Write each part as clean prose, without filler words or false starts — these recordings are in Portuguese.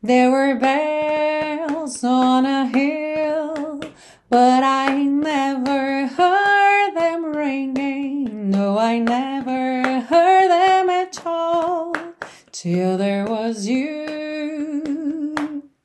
There were bells on a hill, but I never heard them ringing. No, I never heard them at all, till there was you.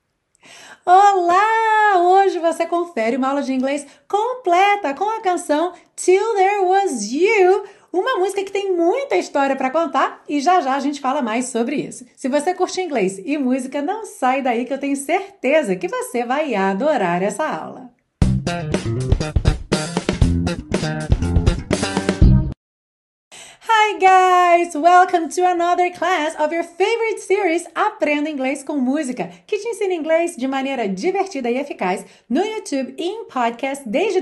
Olá! Hoje você confere uma aula de inglês completa com a canção Till There Was You, uma música que tem muita história para contar e já já a gente fala mais sobre isso. Se você curte inglês e música, não sai daí que eu tenho certeza que você vai adorar essa aula. Hi guys! Welcome to another class of your favorite series Aprenda Inglês com Música, que te ensina inglês de maneira divertida e eficaz no YouTube e em podcast desde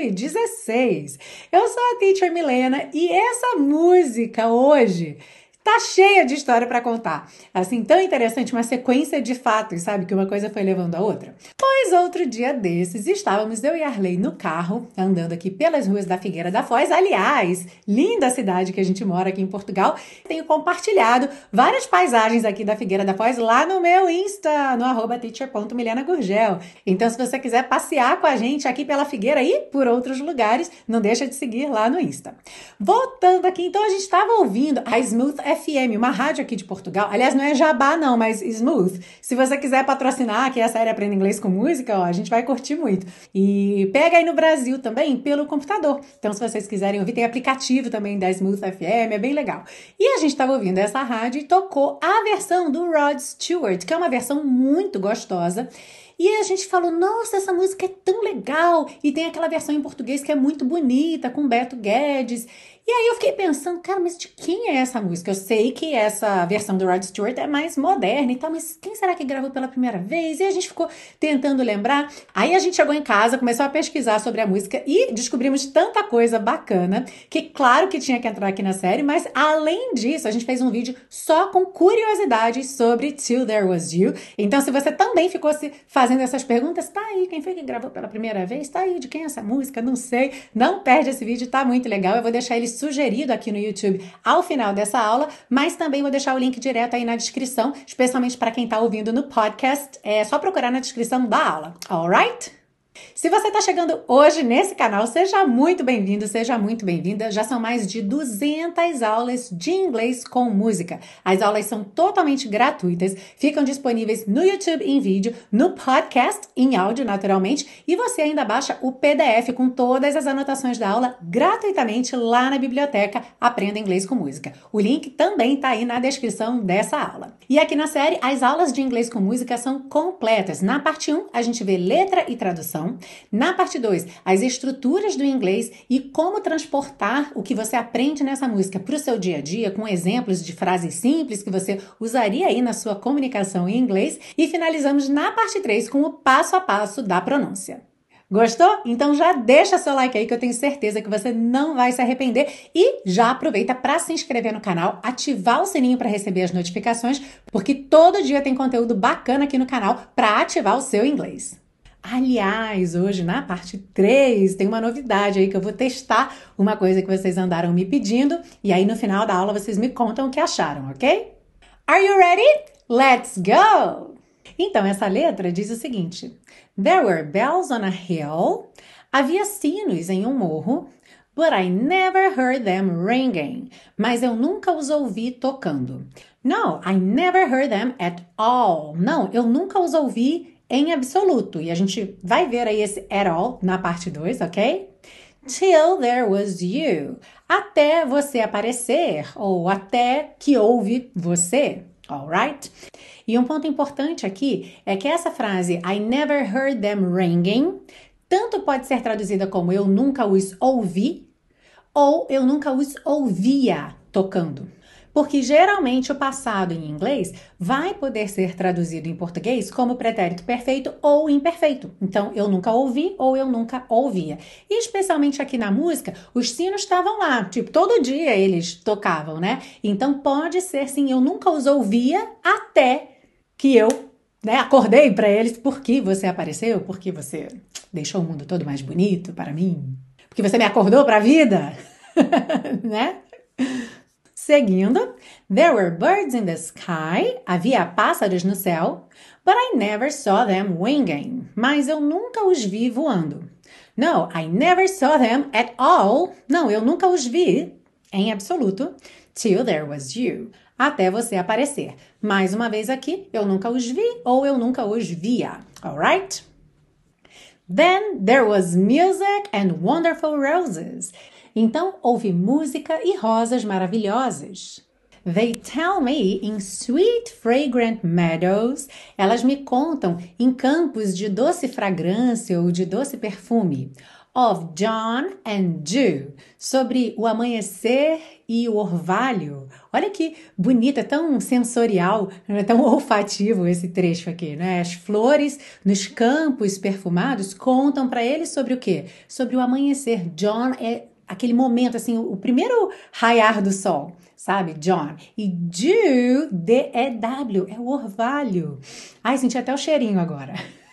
2016. Eu sou a Teacher Milena e essa música hoje tá cheia de história para contar. Assim, tão interessante, uma sequência de fatos, sabe? Que uma coisa foi levando a outra. Pois outro dia desses, estávamos eu e Arley no carro, andando aqui pelas ruas da Figueira da Foz. Aliás, linda cidade que a gente mora aqui em Portugal. Tenho compartilhado várias paisagens aqui da Figueira da Foz lá no meu Insta, no @teacher.milenagurgel. Então, se você quiser passear com a gente aqui pela Figueira e por outros lugares, não deixa de seguir lá no Insta. Voltando aqui, então a gente estava ouvindo a Smooth FM, uma rádio aqui de Portugal. Aliás, não é jabá não, mas Smooth. Se você quiser patrocinar aqui a série Aprenda Inglês com Música, ó, a gente vai curtir muito. E pega aí no Brasil também pelo computador. Então, se vocês quiserem ouvir, tem aplicativo também da Smooth FM, é bem legal. E a gente estava ouvindo essa rádio e tocou a versão do Rod Stewart, que é uma versão muito gostosa. E a gente falou, nossa, essa música é tão legal. E tem aquela versão em português que é muito bonita, com Beto Guedes. E aí eu fiquei pensando, cara, mas de quem é essa música? Eu sei que essa versão do Rod Stewart é mais moderna e tal, mas quem será que gravou pela primeira vez? E a gente ficou tentando lembrar. Aí a gente chegou em casa, começou a pesquisar sobre a música e descobrimos tanta coisa bacana, que claro que tinha que entrar aqui na série, mas além disso, a gente fez um vídeo só com curiosidades sobre Till There Was You. Então, se você também ficou se fazendo essas perguntas, tá aí, quem foi que gravou pela primeira vez? Tá aí, de quem é essa música? Não sei. Não perde esse vídeo, tá muito legal. Eu vou deixar ele sugerido aqui no YouTube ao final dessa aula, mas também vou deixar o link direto aí na descrição, especialmente para quem está ouvindo no podcast. É só procurar na descrição da aula, alright? Se você está chegando hoje nesse canal, seja muito bem-vindo, seja muito bem-vinda. Já são mais de 200 aulas de inglês com música. As aulas são totalmente gratuitas, ficam disponíveis no YouTube em vídeo, no podcast em áudio, naturalmente, e você ainda baixa o PDF com todas as anotações da aula gratuitamente lá na biblioteca Aprenda Inglês com Música. O link também está aí na descrição dessa aula. E aqui na série, as aulas de inglês com música são completas. Na parte 1, a gente vê letra e tradução. Na parte 2, as estruturas do inglês e como transportar o que você aprende nessa música para o seu dia a dia, com exemplos de frases simples que você usaria aí na sua comunicação em inglês. E finalizamos na parte 3 com o passo a passo da pronúncia. Gostou? Então já deixa seu like aí que eu tenho certeza que você não vai se arrepender e já aproveita para se inscrever no canal, ativar o sininho para receber as notificações, porque todo dia tem conteúdo bacana aqui no canal para ativar o seu inglês. Aliás, hoje na parte 3 tem uma novidade aí que eu vou testar uma coisa que vocês andaram me pedindo e aí no final da aula vocês me contam o que acharam, ok? Are you ready? Let's go! Então, essa letra diz o seguinte: There were bells on a hill. Havia sinos em um morro. But I never heard them ringing. Mas eu nunca os ouvi tocando. No, I never heard them at all. Não, eu nunca os ouvi em absoluto. E a gente vai ver aí esse at all na parte 2, ok? Till there was you. Até você aparecer, ou até que houve você. Alright? E um ponto importante aqui é que essa frase I never heard them ringing tanto pode ser traduzida como eu nunca os ouvi ou eu nunca os ouvia tocando. Porque geralmente o passado em inglês vai poder ser traduzido em português como pretérito perfeito ou imperfeito. Então, eu nunca ouvi ou eu nunca ouvia. E especialmente aqui na música, os sinos estavam lá. Tipo, todo dia eles tocavam, né? Então, pode ser sim, eu nunca os ouvia até que eu, acordei para eles. Porque você apareceu? Porque você deixou o mundo todo mais bonito para mim? Porque você me acordou para a vida? Né? Seguindo, there were birds in the sky, havia pássaros no céu, but I never saw them winging, mas eu nunca os vi voando. No, I never saw them at all. Não, eu nunca os vi, em absoluto, till there was you, até você aparecer. Mais uma vez aqui, eu nunca os vi ou eu nunca os via, alright? Then there was music and wonderful roses. Então, houve música e rosas maravilhosas. They tell me in sweet fragrant meadows. Elas me contam em campos de doce fragrância ou de doce perfume. Of John and Dew. Sobre o amanhecer e o orvalho. Olha que bonito, é tão sensorial, é tão olfativo esse trecho aqui, né? As flores nos campos perfumados contam para ele sobre o quê? Sobre o amanhecer. John é aquele momento, assim, o primeiro raiar do sol, sabe? John. E Dew, D-E-W, é o orvalho. Ai, senti até o cheirinho agora.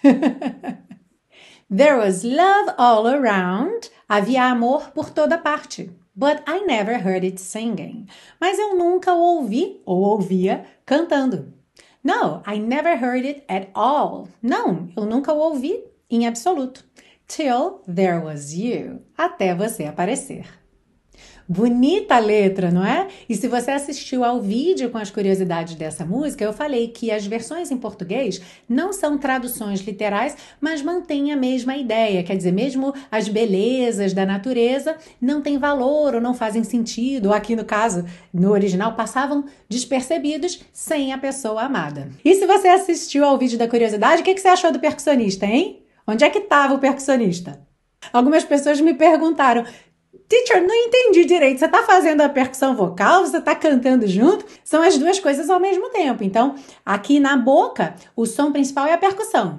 There was love all around. Havia amor por toda parte. But I never heard it singing. Mas eu nunca o ouvi ou ouvia cantando. No, I never heard it at all. Não, eu nunca o ouvi em absoluto. Till there was you. Até você aparecer. Bonita a letra, não é? E se você assistiu ao vídeo com as curiosidades dessa música, eu falei que as versões em português não são traduções literais, mas mantêm a mesma ideia. Quer dizer, mesmo as belezas da natureza não têm valor ou não fazem sentido, ou aqui no caso, no original, passavam despercebidos sem a pessoa amada. E se você assistiu ao vídeo da curiosidade, o que você achou do percussionista, hein? Onde é que estava o percussionista? Algumas pessoas me perguntaram: Teacher, não entendi direito, você está fazendo a percussão vocal, você está cantando junto? São as duas coisas ao mesmo tempo. Então, aqui na boca, o som principal é a percussão.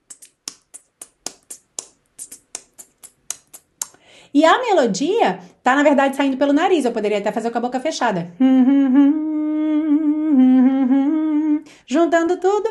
E a melodia está, na verdade, saindo pelo nariz. Eu poderia até fazer com a boca fechada. Juntando tudo.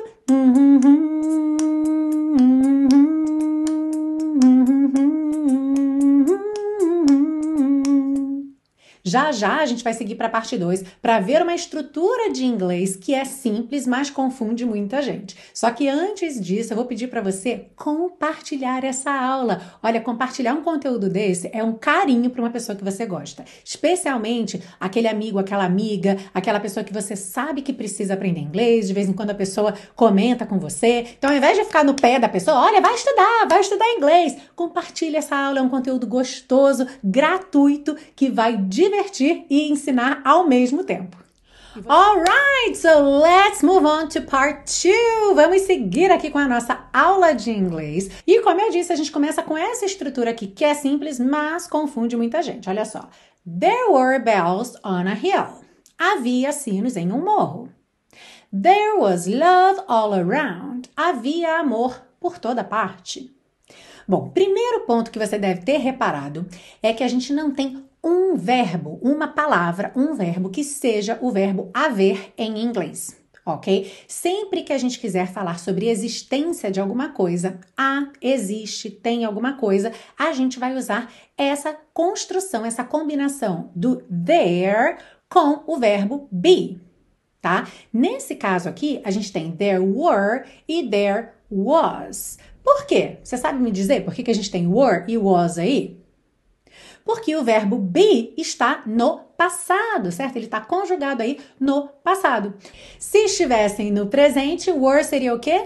Já já a gente vai seguir para a parte 2 para ver uma estrutura de inglês que é simples, mas confunde muita gente. Só que antes disso, eu vou pedir para você compartilhar essa aula. Olha, compartilhar um conteúdo desse é um carinho para uma pessoa que você gosta. Especialmente aquele amigo, aquela amiga, aquela pessoa que você sabe que precisa aprender inglês. De vez em quando a pessoa comenta com você. Então, ao invés de ficar no pé da pessoa, olha, vai estudar inglês. Compartilha essa aula, é um conteúdo gostoso, gratuito, que vai divertir e ensinar ao mesmo tempo. Alright, so let's move on to part 2. Vamos seguir aqui com a nossa aula de inglês. E como eu disse, a gente começa com essa estrutura aqui, que é simples, mas confunde muita gente. Olha só. There were bells on a hill. Havia sinos em um morro. There was love all around. Havia amor por toda parte. Bom, primeiro ponto que você deve ter reparado é que a gente não tem um verbo, uma palavra, um verbo que seja o verbo haver em inglês, ok? Sempre que a gente quiser falar sobre existência de alguma coisa, existe, tem alguma coisa, a gente vai usar essa construção, essa combinação do there com o verbo be, tá? Nesse caso aqui, a gente tem there were e there was. Por quê? Você sabe me dizer por que a gente tem were e was aí? Porque o verbo be está no passado, certo? Ele está conjugado aí no passado. Se estivessem no presente, were seria o quê?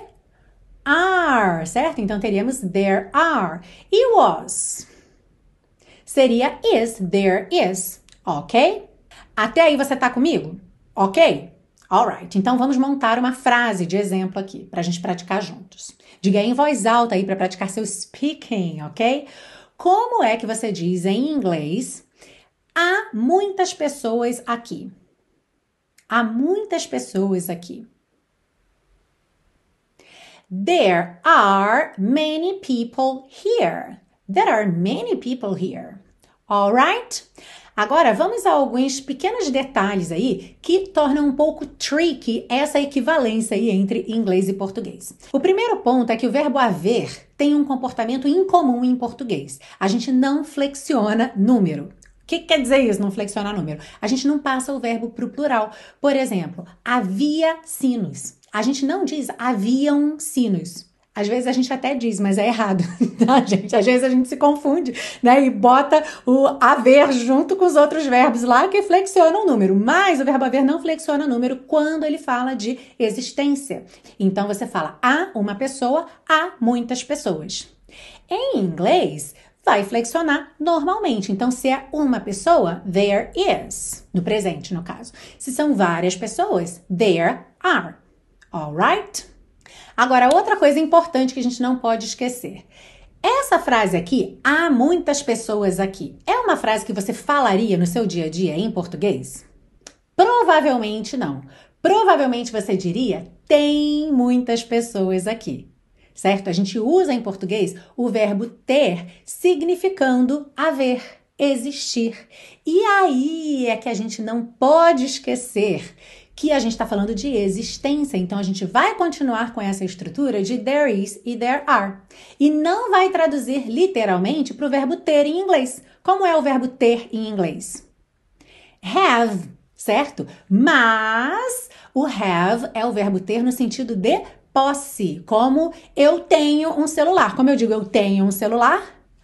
Are, certo? Então teríamos there are. E was seria is, there is, ok? Até aí você tá comigo? Ok? Alright, então vamos montar uma frase de exemplo aqui para a gente praticar juntos. Diga em voz alta aí para praticar seu speaking, ok? Como é que você diz em inglês? Há muitas pessoas aqui. Há muitas pessoas aqui. There are many people here. There are many people here. Alright? Agora, vamos a alguns pequenos detalhes aí que tornam um pouco tricky essa equivalência aí entre inglês e português. O primeiro ponto é que o verbo haver tem um comportamento incomum em português. A gente não flexiona número. O que quer dizer isso, não flexionar número? A gente não passa o verbo para o plural. Por exemplo, havia sinos. A gente não diz haviam sinos. Às vezes a gente até diz, mas é errado, tá, gente? Às vezes a gente se confunde, né? E bota o haver junto com os outros verbos lá que flexionam o número. Mas o verbo haver não flexiona o número quando ele fala de existência. Então você fala há uma pessoa, há muitas pessoas. Em inglês, vai flexionar normalmente. Então, se é uma pessoa, there is. No presente, no caso. Se são várias pessoas, there are. Alright? Agora, outra coisa importante que a gente não pode esquecer. Essa frase aqui, há muitas pessoas aqui, é uma frase que você falaria no seu dia a dia em português? Provavelmente não. Provavelmente você diria, tem muitas pessoas aqui. Certo? A gente usa em português o verbo ter significando haver, existir. E aí é que a gente não pode esquecer que a gente está falando de existência. Então, a gente vai continuar com essa estrutura de there is e there are. E não vai traduzir literalmente para o verbo ter em inglês. Como é o verbo ter em inglês? Have, certo? Mas o have é o verbo ter no sentido de posse, como eu tenho um celular. Como eu digo, eu tenho um celular,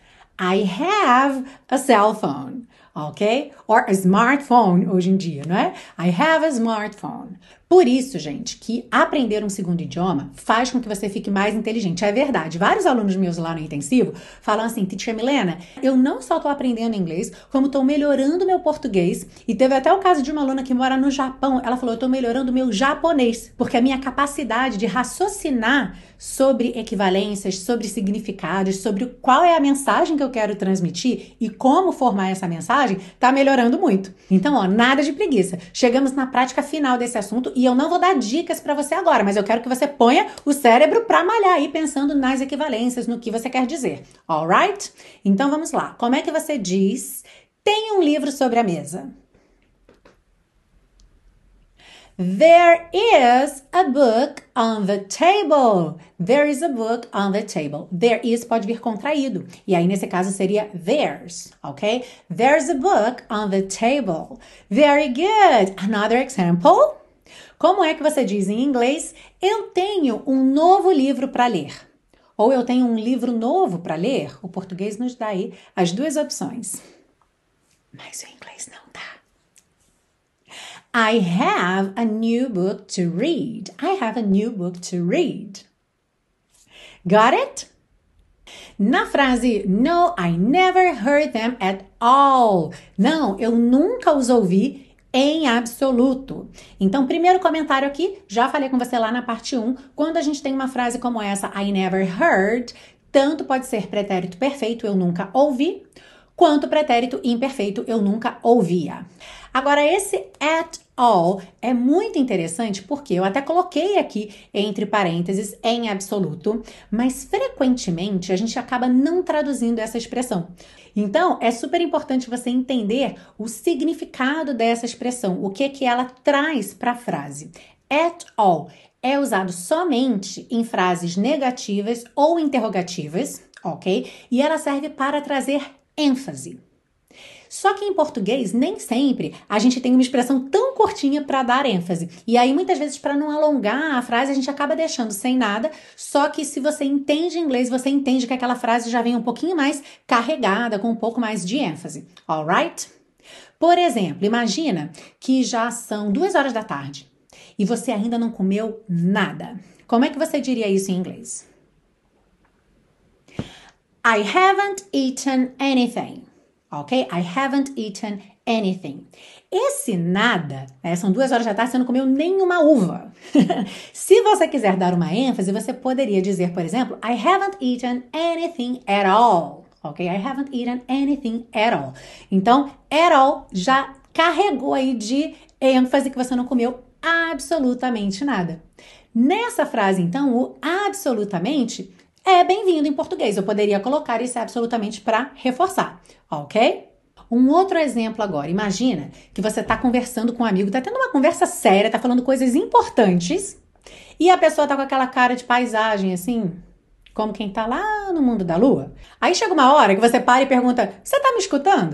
I have a cell phone, ok? Or a smartphone hoje em dia, não é? I have a smartphone. Por isso, gente, que aprender um segundo idioma faz com que você fique mais inteligente. É verdade. Vários alunos meus lá no intensivo falam assim, Teacher Milena, eu não só estou aprendendo inglês, como estou melhorando meu português. E teve até o caso de uma aluna que mora no Japão. Ela falou, eu estou melhorando meu japonês, porque a minha capacidade de raciocinar sobre equivalências, sobre significados, sobre qual é a mensagem que eu quero transmitir e como formar essa mensagem, está melhorando muito. Então, ó, nada de preguiça. Chegamos na prática final desse assunto e eu não vou dar dicas para você agora, mas eu quero que você ponha o cérebro para malhar aí pensando nas equivalências, no que você quer dizer. Alright? Então vamos lá. Como é que você diz tem um livro sobre a mesa? There is a book on the table. There is a book on the table. There is pode vir contraído. E aí, nesse caso, seria there's, ok? There's a book on the table. Very good. Another example. Como é que você diz em inglês? Eu tenho um novo livro para ler. Ou eu tenho um livro novo para ler. O português nos dá aí as duas opções. Mas o inglês não dá. I have a new book to read. I have a new book to read. Got it? Na frase No, I never heard them at all. Não, eu nunca os ouvi em absoluto. Então, primeiro comentário aqui, já falei com você lá na parte 1, quando a gente tem uma frase como essa, I never heard, tanto pode ser pretérito perfeito, eu nunca ouvi, quanto pretérito imperfeito, eu nunca ouvia. Agora, esse at all é muito interessante porque eu até coloquei aqui entre parênteses em absoluto, mas frequentemente a gente acaba não traduzindo essa expressão. Então, é super importante você entender o significado dessa expressão, o que ela traz para a frase. At all é usado somente em frases negativas ou interrogativas, ok? E ela serve para trazer ênfase. Só que em português, nem sempre a gente tem uma expressão tão curtinha para dar ênfase. E aí, muitas vezes, para não alongar a frase, a gente acaba deixando sem nada. Só que se você entende inglês, você entende que aquela frase já vem um pouquinho mais carregada, com um pouco mais de ênfase. Alright? Por exemplo, imagina que já são 2 horas da tarde e você ainda não comeu nada. Como é que você diria isso em inglês? I haven't eaten anything. Ok? I haven't eaten anything. Esse nada, né, são 2 horas da tarde, você não comeu nenhuma uva. Se você quiser dar uma ênfase, você poderia dizer, por exemplo, I haven't eaten anything at all. Ok? I haven't eaten anything at all. Então, at all já carregou aí de ênfase que você não comeu absolutamente nada. Nessa frase, então, o absolutamente é bem-vindo em português. Eu poderia colocar esse absolutamente para reforçar, ok? Um outro exemplo agora. Imagina que você está conversando com um amigo, está tendo uma conversa séria, está falando coisas importantes e a pessoa está com aquela cara de paisagem, assim, como quem está lá no mundo da lua. Aí chega uma hora que você para e pergunta, você está me escutando?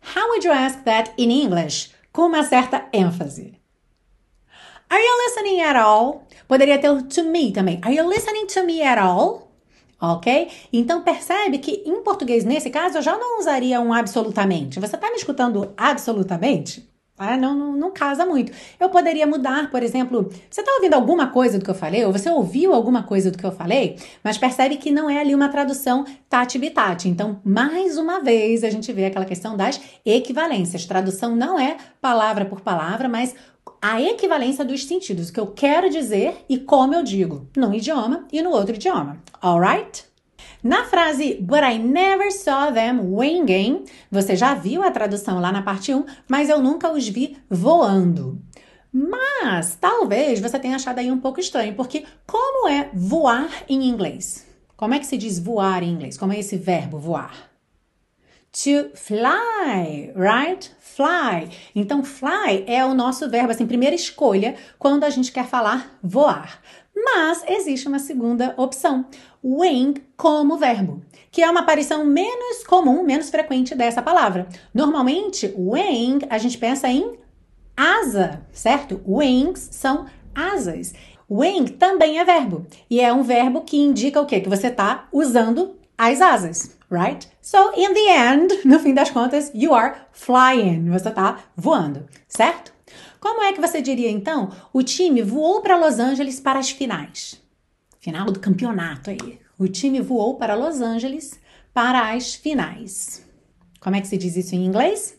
How would you ask that in English? Com uma certa ênfase. Are you listening at all? Poderia ter o to me também. Are you listening to me at all? Ok? Então percebe que em português, nesse caso, eu já não usaria um absolutamente. Você está me escutando absolutamente? Não casa muito. Eu poderia mudar, por exemplo, você está ouvindo alguma coisa do que eu falei? Ou você ouviu alguma coisa do que eu falei? Mas percebe que não é ali uma tradução tati-bitati. Então, mais uma vez, a gente vê aquela questão das equivalências. Tradução não é palavra por palavra, mas a equivalência dos sentidos, o que eu quero dizer e como eu digo, num idioma e no outro idioma. Alright? Na frase But I never saw them winging, você já viu a tradução lá na parte 1, mas eu nunca os vi voando. Mas talvez você tenha achado aí um pouco estranho, porque como é voar em inglês? Como é que se diz voar em inglês? Como é esse verbo voar? To fly, right? Fly. Então, fly é o nosso verbo, assim, primeira escolha quando a gente quer falar voar. Mas existe uma segunda opção, wing como verbo, que é uma aparição menos comum, menos frequente dessa palavra. Normalmente, wing, a gente pensa em asa, certo? Wings são asas. Wing também é verbo, e é um verbo que indica o quê? Que você está usando as asas, right? So, in the end, no fim das contas, you are flying. Você está voando, certo? Como é que você diria, então? O time voou para Los Angeles para as finais. Final do campeonato aí. O time voou para Los Angeles para as finais. Como é que se diz isso em inglês?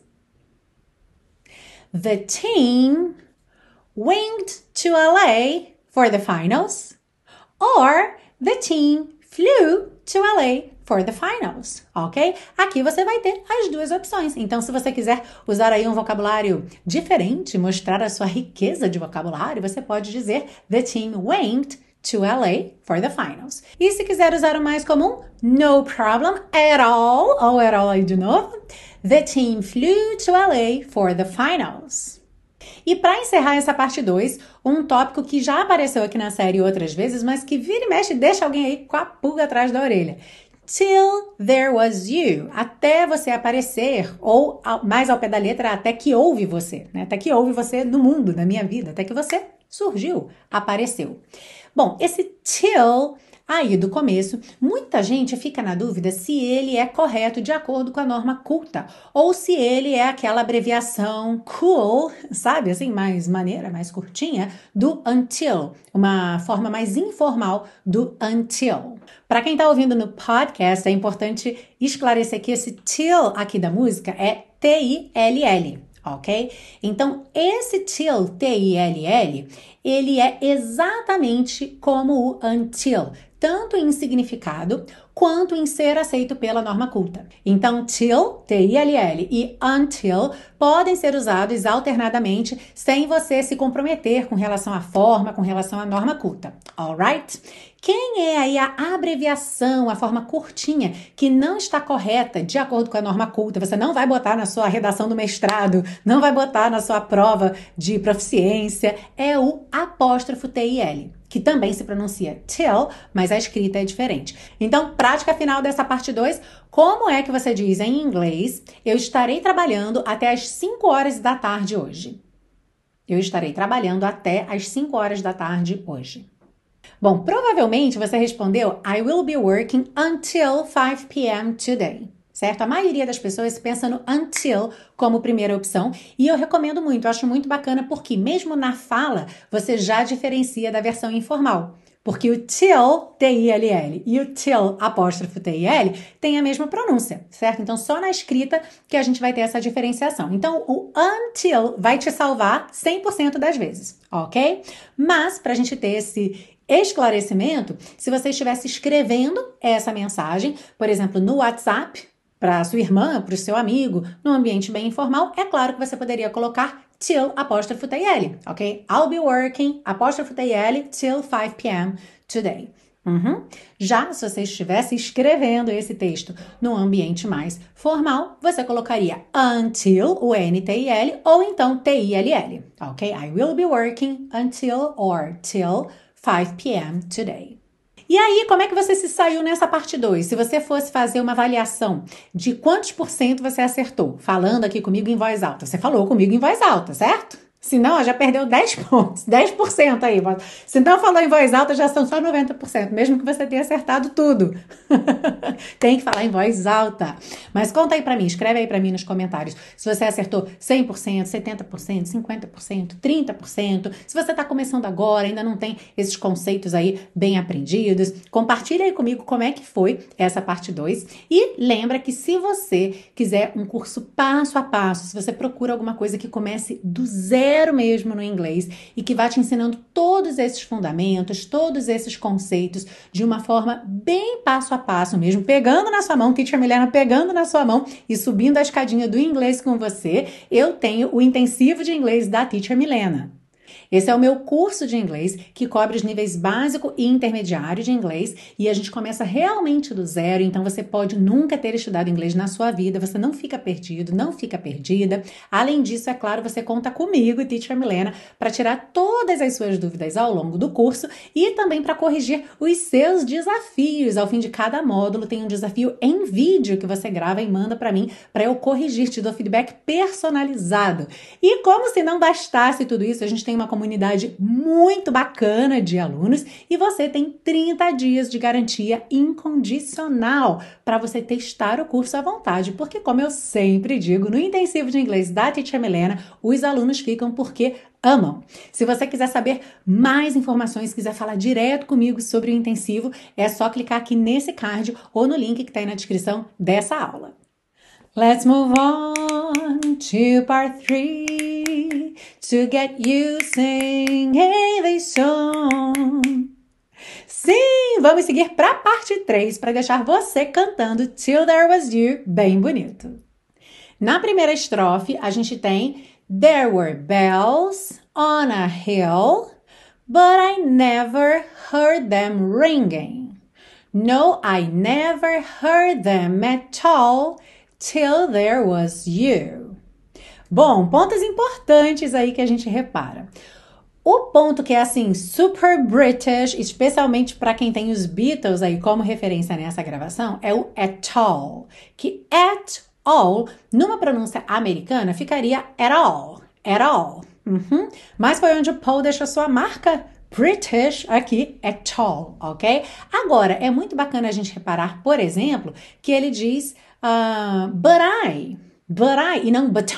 The team winged to LA for the finals. Or the team flew to LA for the finals, ok? Aqui você vai ter as duas opções. Então, se você quiser usar aí um vocabulário diferente, mostrar a sua riqueza de vocabulário, você pode dizer The team winged to LA for the finals. E se quiser usar o mais comum, no problem at all, ou at all aí de novo, The team flew to LA for the finals. E para encerrar essa parte 2, um tópico que já apareceu aqui na série outras vezes, mas que vira e mexe deixa alguém aí com a pulga atrás da orelha. Till there was you. Até você aparecer, ou mais ao pé da letra, até que houve você, né? Até que houve você no mundo, na minha vida, até que você surgiu, apareceu. Bom, esse till aí do começo, muita gente fica na dúvida se ele é correto de acordo com a norma culta, ou se ele é aquela abreviação cool, sabe, assim, mais maneira, mais curtinha, do until, uma forma mais informal do until. Para quem está ouvindo no podcast, é importante esclarecer que esse till aqui da música é T-I-L-L. Ok? Então, esse till, T-I-L-L, ele é exatamente como o until, tanto em significado quanto em ser aceito pela norma culta. Então, till, T-I-L-L, e until podem ser usados alternadamente sem você se comprometer com relação à forma, com relação à norma culta. Alright? Quem é aí a abreviação, a forma curtinha, que não está correta de acordo com a norma culta? Você não vai botar na sua redação do mestrado, não vai botar na sua prova de proficiência. É o apóstrofo T-I-L, que também se pronuncia till, mas a escrita é diferente. Então, prática final dessa parte 2, como é que você diz em inglês? Eu estarei trabalhando até as 5 horas da tarde hoje. Eu estarei trabalhando até as 5 horas da tarde hoje. Bom, provavelmente você respondeu I will be working until 5 p.m. today, certo? A maioria das pessoas pensa no until como primeira opção e eu recomendo muito, eu acho muito bacana porque mesmo na fala você já diferencia da versão informal. Porque o till, T-I-L-L, e o till, apóstrofo T-I-L, tem a mesma pronúncia, certo? Então, só na escrita que a gente vai ter essa diferenciação. Então, o until vai te salvar 100% das vezes, ok? Mas, para a gente ter esse esclarecimento, se você estivesse escrevendo essa mensagem, por exemplo, no WhatsApp, para sua irmã, para o seu amigo, num ambiente bem informal, é claro que você poderia colocar till apóstrofo T-I-L, ok? I'll be working, apóstrofo T-I-L, till 5 p.m. today. Já se você estivesse escrevendo esse texto num ambiente mais formal, você colocaria until, o N-T-I-L, ou então T-I-L-L, ok? I will be working until or till 5 p.m. today. E aí, como é que você se saiu nessa parte 2? Se você fosse fazer uma avaliação de quantos por cento você acertou, falando aqui comigo em voz alta. Você falou comigo em voz alta, certo? Se não, já perdeu 10 pontos, 10% aí. Se não falou em voz alta, já são só 90%, mesmo que você tenha acertado tudo. Tem que falar em voz alta. Mas conta aí pra mim, escreve aí pra mim nos comentários. Se você acertou 100%, 70%, 50%, 30%. Se você tá começando agora, ainda não tem esses conceitos aí bem aprendidos, compartilha aí comigo como é que foi essa parte 2. E lembra que se você quiser um curso passo a passo, se você procura alguma coisa que comece do zero mesmo no inglês e que vai te ensinando todos esses fundamentos, todos esses conceitos de uma forma bem passo a passo mesmo, pegando na sua mão, Teacher Milena pegando na sua mão e subindo a escadinha do inglês com você, eu tenho o intensivo de inglês da Teacher Milena. Esse é o meu curso de inglês que cobre os níveis básico e intermediário de inglês e a gente começa realmente do zero, então você pode nunca ter estudado inglês na sua vida, você não fica perdido, não fica perdida. Além disso, é claro, você conta comigo, Teacher Milena, para tirar todas as suas dúvidas ao longo do curso e também para corrigir os seus desafios. Ao fim de cada módulo tem um desafio em vídeo que você grava e manda para mim, para eu corrigir, te dou feedback personalizado. E como se não bastasse tudo isso, a gente tem uma comunidade muito bacana de alunos e você tem 30 dias de garantia incondicional para você testar o curso à vontade, porque como eu sempre digo, no intensivo de inglês da Teacher Milena, os alunos ficam porque amam. Se você quiser saber mais informações, quiser falar direto comigo sobre o intensivo, é só clicar aqui nesse card ou no link que está aí na descrição dessa aula. Let's move on to part 3 to get you singing this song. Sim, vamos seguir para a parte 3 para deixar você cantando Till There Was You bem bonito. Na primeira estrofe, a gente tem There were bells on a hill, but I never heard them ringing. No, I never heard them at all. Till there was you. Bom, pontos importantes aí que a gente repara. O ponto que é assim, super British, especialmente para quem tem os Beatles aí como referência nessa gravação, é o at all. Que at all, numa pronúncia americana, ficaria at all. At all. Mas foi onde o Paul deixou sua marca British aqui, at all, ok? Agora, é muito bacana a gente reparar, por exemplo, que ele diz but I, e não but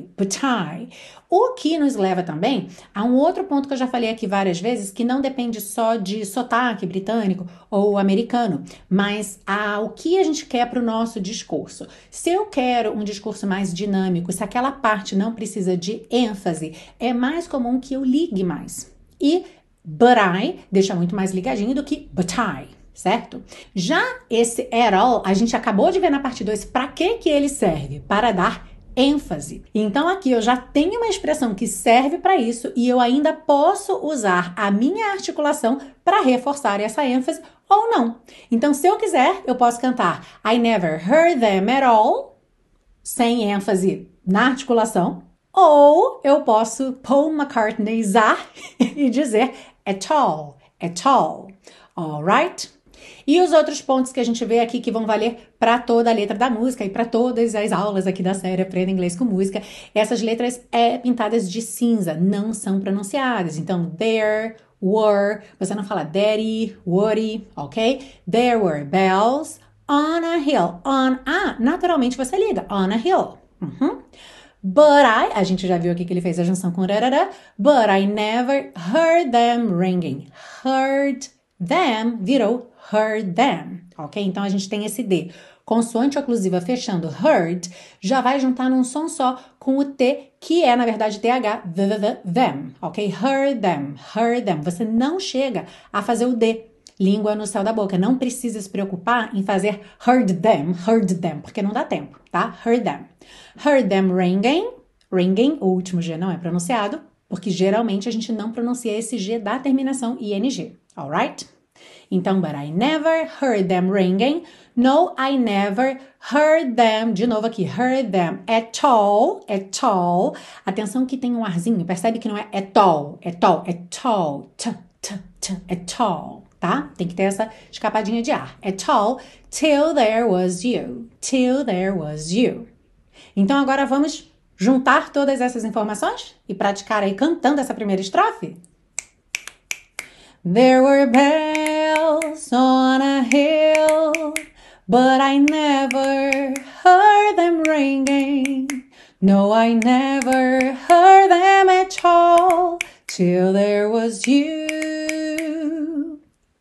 I. O que nos leva também a um outro ponto que eu já falei aqui várias vezes, que não depende só de sotaque britânico ou americano, mas o que a gente quer para o nosso discurso. Se eu quero um discurso mais dinâmico, se aquela parte não precisa de ênfase, é mais comum que eu ligue mais. E but I deixa muito mais ligadinho do que but I. Certo? Já esse at all, a gente acabou de ver na parte 2 para que ele serve? Para dar ênfase. Então aqui eu já tenho uma expressão que serve para isso e eu ainda posso usar a minha articulação para reforçar essa ênfase ou não. Então se eu quiser, eu posso cantar I never heard them at all, sem ênfase na articulação, ou eu posso Paul McCartneyzar e dizer at all, alright? E os outros pontos que a gente vê aqui que vão valer para toda a letra da música e para todas as aulas aqui da série Aprenda Inglês com Música, essas letras pintadas de cinza, não são pronunciadas. Então, there were, você não fala daddy, woody, ok? There were bells on a hill. On a, naturalmente você liga, on a hill. But a gente já viu aqui que ele fez a junção com rarara, but I never heard them ringing. Heard them virou heard them, ok? Então a gente tem esse D. Consoante oclusiva fechando heard, já vai juntar num som só com o T, que é na verdade TH, them, ok? Heard them. Você não chega a fazer o D, língua no céu da boca. Não precisa se preocupar em fazer heard them, porque não dá tempo, tá? Heard them ringing, o último G não é pronunciado, porque geralmente a gente não pronuncia esse G da terminação ING, alright? Então, but I never heard them ringing. No, I never heard them. De novo aqui, heard them at all. Atenção que tem um arzinho, percebe que não é at all. At all. At all. tá? Tem que ter essa escapadinha de ar. At all, till there was you. Till there was you. Então agora vamos juntar todas essas informações e praticar aí cantando essa primeira estrofe? There were bells on a hill, but I never heard them ringing. No, I never heard them at all, till there was you.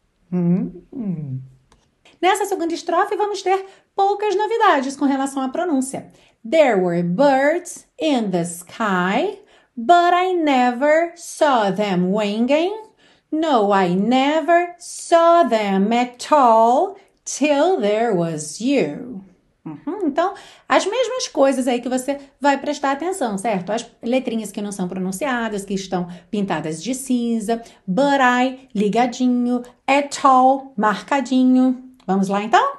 Nessa segunda estrofe, vamos ter poucas novidades com relação à pronúncia. There were birds in the sky, but I never saw them winging. No, I never saw them at all, till there was you. Então, as mesmas coisas aí que você vai prestar atenção, certo? As letrinhas que não são pronunciadas, que estão pintadas de cinza. But I, ligadinho. At all, marcadinho. Vamos lá, então?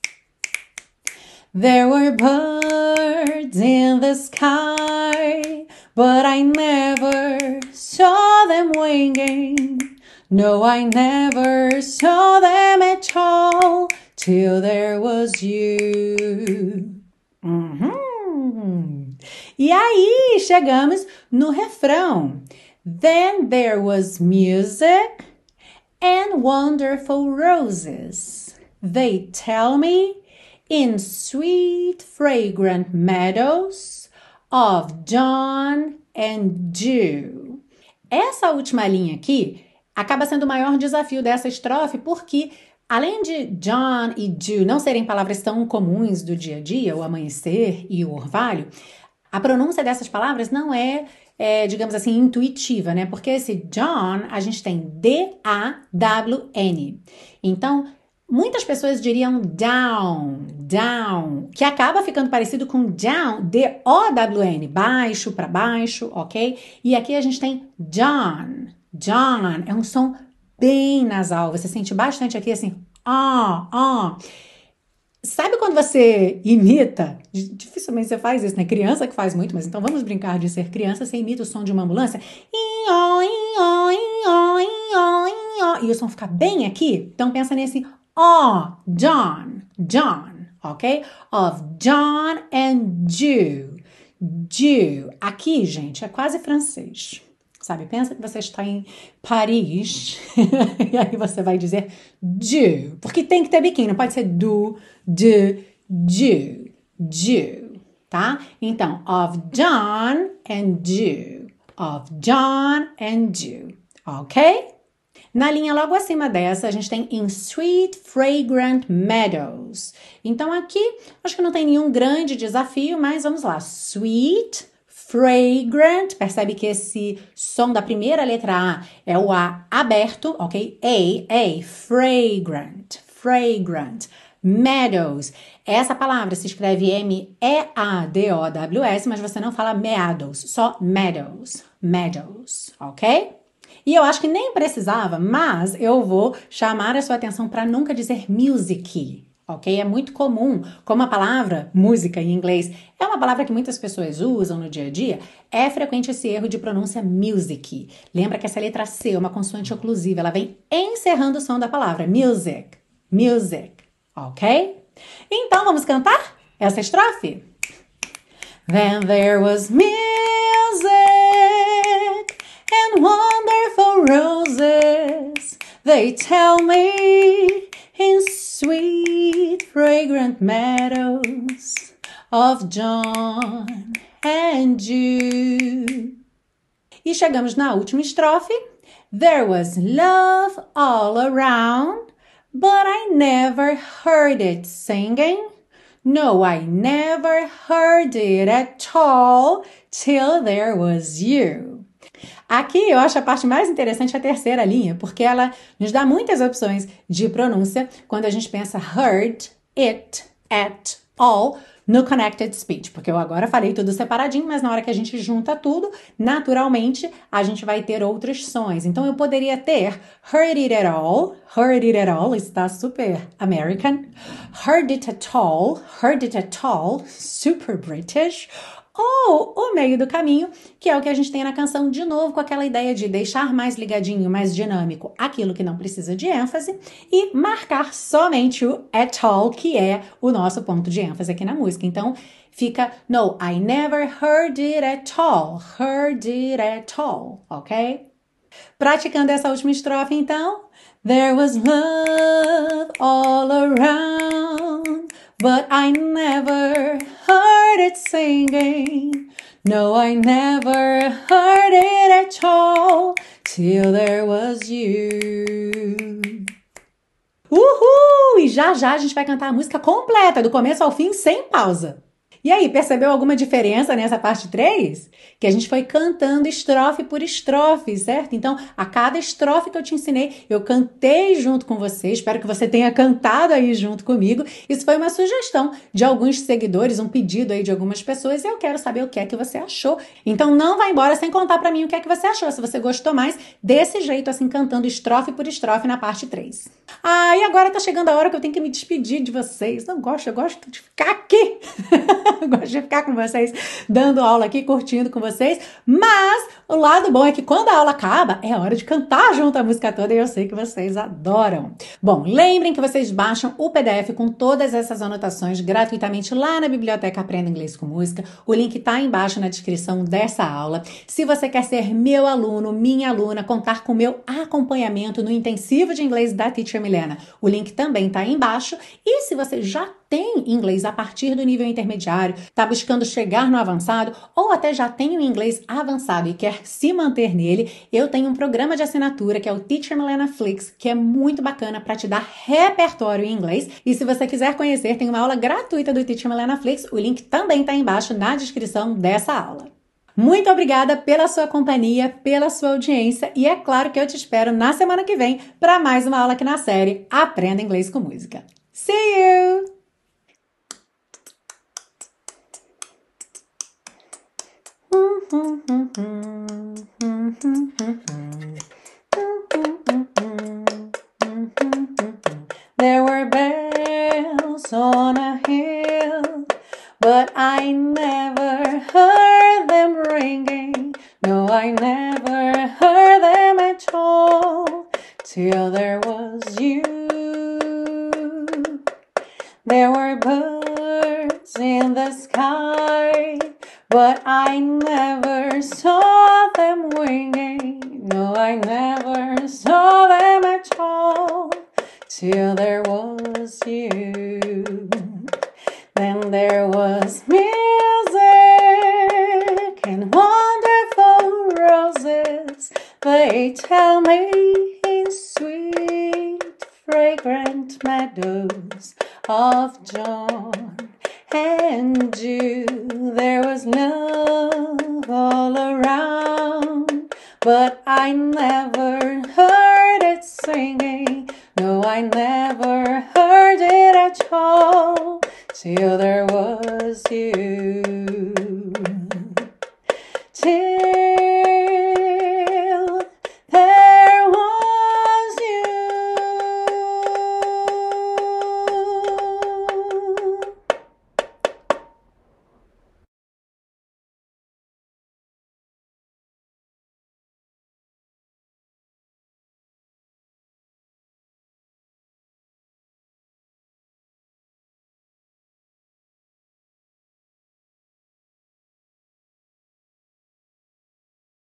There were birds in the sky, but I never saw them winging. No, I never saw them at all, till there was you. E aí, chegamos no refrão. Then there was music and wonderful roses. They tell me in sweet, fragrant meadows of dawn and dew. Essa última linha aqui acaba sendo o maior desafio dessa estrofe porque, além de dawn e dew não serem palavras tão comuns do dia a dia, o amanhecer e o orvalho, a pronúncia dessas palavras não é, digamos assim, intuitiva, né? Porque esse dawn, a gente tem D-A-W-N. Então, muitas pessoas diriam down, down, que acaba ficando parecido com down, D-O-W-N, baixo para baixo, ok? E aqui a gente tem dawn, dawn, é um som bem nasal, você sente bastante aqui assim, Sabe quando você imita? Dificilmente você faz isso, né? Criança que faz muito, mas então vamos brincar de ser criança, você imita o som de uma ambulância. E o som fica bem aqui, então pensa nesse John, ok? Of John and Jew. Jew. Aqui, gente, é quase francês. Sabe? Pensa que você está em Paris e aí você vai dizer Jew. Porque tem que ter biquinho, não pode ser Jew, tá? Então, of John and Jew. Of John and Jew. Ok? Na linha logo acima dessa, a gente tem in sweet, fragrant meadows. Então aqui, acho que não tem nenhum grande desafio, mas vamos lá. Sweet, fragrant, percebe que esse som da primeira letra A é o A aberto, ok? A, fragrant. Meadows. Essa palavra se escreve M-E-A-D-O-W-S, mas você não fala meadows, só meadows, ok? E eu acho que nem precisava, mas eu vou chamar a sua atenção para nunca dizer music, ok? É muito comum, como a palavra música em inglês é uma palavra que muitas pessoas usam no dia a dia, é frequente esse erro de pronúncia music. Lembra que essa letra C é uma consoante oclusiva, ela vem encerrando o som da palavra music, ok? Então vamos cantar essa estrofe? Then there was music and wonderful roses, they tell me in sweet, fragrant meadows of dawn and dew. E chegamos na última estrofe. There was love all around, but I never heard it singing. No, I never heard it at all till there was you. Aqui eu acho a parte mais interessante a terceira linha, porque ela nos dá muitas opções de pronúncia quando a gente pensa heard it at all no connected speech, porque eu agora falei tudo separadinho, mas na hora que a gente junta tudo, naturalmente a gente vai ter outros sons. Então eu poderia ter heard it at all está super American, heard it at all, super British, ou o meio do caminho, que é o que a gente tem na canção, de novo com aquela ideia de deixar mais ligadinho, mais dinâmico aquilo que não precisa de ênfase e marcar somente o at all, que é o nosso ponto de ênfase aqui na música. Então fica no, I never heard it at all, ok? Praticando essa última estrofe, então. There was love all around, but I never heard it singing. No, I never heard it at all, till there was you. Uhul! E já a gente vai cantar a música completa, do começo ao fim, sem pausa. E aí, percebeu alguma diferença nessa parte 3? Que a gente foi cantando estrofe por estrofe, certo? Então, a cada estrofe que eu te ensinei, eu cantei junto com você. Espero que você tenha cantado aí junto comigo. Isso foi uma sugestão de alguns seguidores, um pedido aí de algumas pessoas, e eu quero saber o que é que você achou. Então, não vá embora sem contar pra mim o que é que você achou. Se você gostou mais desse jeito, assim, cantando estrofe por estrofe na parte 3. Ah, e agora tá chegando a hora que eu tenho que me despedir de vocês. Não gosto, eu gosto de ficar aqui. Gosto de ficar com vocês, dando aula aqui, curtindo com vocês, mas o lado bom é que quando a aula acaba, é hora de cantar junto a música toda e eu sei que vocês adoram. Bom, lembrem que vocês baixam o PDF com todas essas anotações gratuitamente lá na biblioteca Aprenda Inglês com Música. O link tá embaixo na descrição dessa aula. Se você quer ser meu aluno, minha aluna, contar com o meu acompanhamento no intensivo de inglês da Teacher Milena, o link também tá aí embaixo. E se você já tem inglês a partir do nível intermediário, está buscando chegar no avançado ou até já tem o inglês avançado e quer se manter nele, eu tenho um programa de assinatura que é o Teacher Milena Flix, que é muito bacana para te dar repertório em inglês. E se você quiser conhecer, tem uma aula gratuita do Teacher Milena Flix, o link também está embaixo na descrição dessa aula. Muito obrigada pela sua companhia, pela sua audiência e é claro que eu te espero na semana que vem para mais uma aula aqui na série Aprenda Inglês com Música. See you! There were bells on a hill, but I never heard them ringing. No, I never heard them at all, till there was you. There were birds in the sky, but I never saw them winging. No, I never saw them at all, till there was you. Then there was music and wonderful roses. They tell me in sweet, fragrant meadows of John and you. There was love all around, but I never heard it singing. No, I never heard it at all, till there was you. Till